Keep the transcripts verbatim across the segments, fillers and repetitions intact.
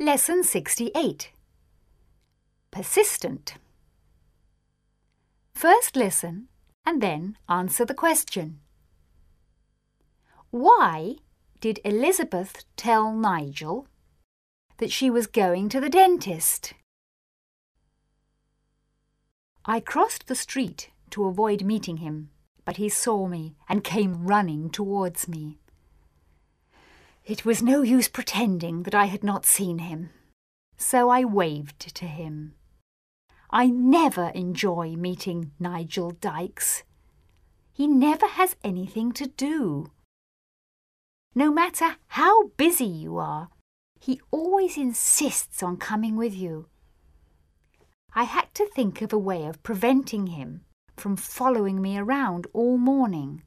Lesson sixty-eight. Persistent. First listen and then answer the question. Why did Elizabeth tell Nigel that she was going to the dentist? I crossed the street to avoid meeting him, but he saw me and came running towards me. It was no use pretending that I had not seen him, so I waved to him. I never enjoy meeting Nigel Dykes. He never has anything to do. No matter how busy you are, he always insists on coming with you. I had to think of a way of preventing him from following me around all morning.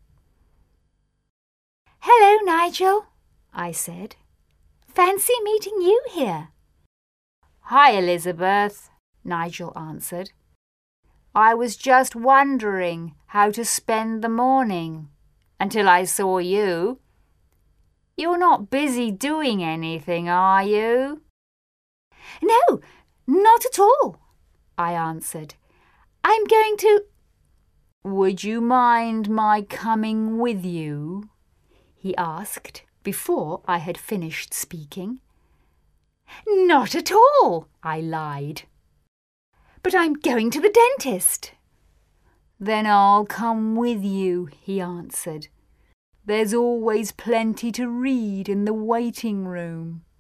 "Hello, Nigel," I said. "Fancy meeting you here." "Hi, Elizabeth," Nigel answered. "I was just wondering how to spend the morning until I saw you. You're not busy doing anything, are you?" "No, not at all," I answered. "I'm going to—" "Would you mind my coming with you?" he asked before I had finished speaking. "Not at all," I lied. "But I'm going to the dentist." "Then I'll come with you," he answered. "There's always plenty to read in the waiting room."